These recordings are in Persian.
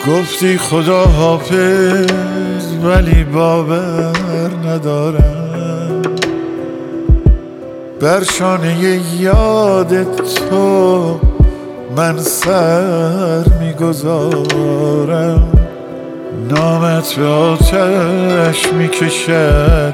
گفتی خدا حافظ ولی باور ندارم، بر شانه یاد تو من سر میگذارم. نامت به آتش میکشد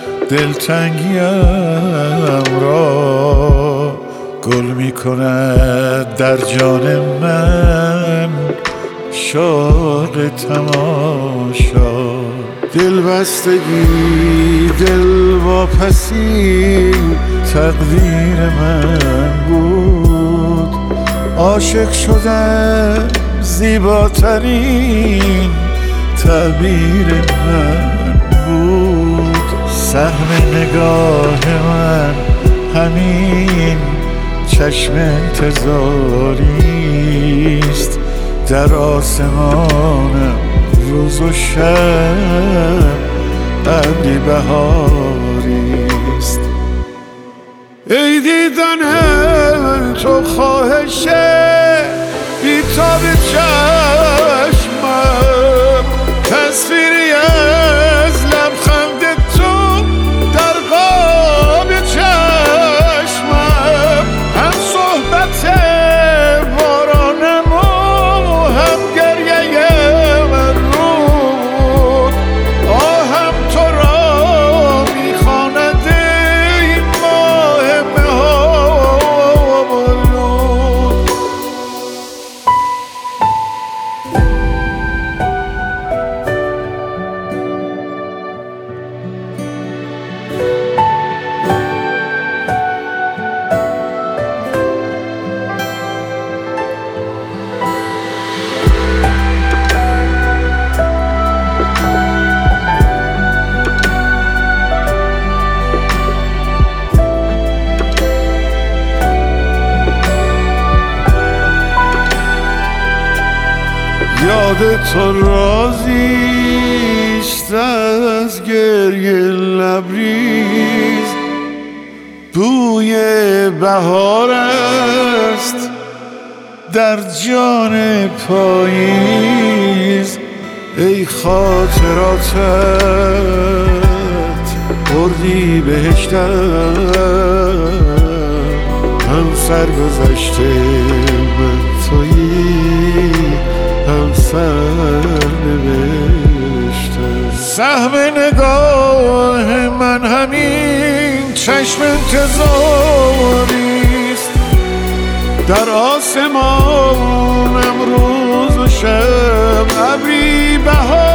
دلتنگیم را، گل میکند در جان من شوق تماشا. دل بستگی دل واپسی تقدیر من بود، عاشق شدن زیباترین تعبیر من بود. سهم نگاه من همین چشم انتظاریست، در آسمانم روز و شب ابری بهاریست. ای دیدن تو خواهش بیتاب چشمم، تصویری از لبخند تو در قاب چشمم. هم صحبت بارانم و هم گریه من رود، آهم تو را میخواند ای ماه مه‌آلود. یاد تو رازیست از گریه لبریز، بوی بهار است در جان پاییز. ای خاطراتت بردی بهشتم، هم سرگذشته من تویی هم سرنوشته. سهم نگاه من همین چشم انتظاریست، در آسمانم روز و شب ابری بهار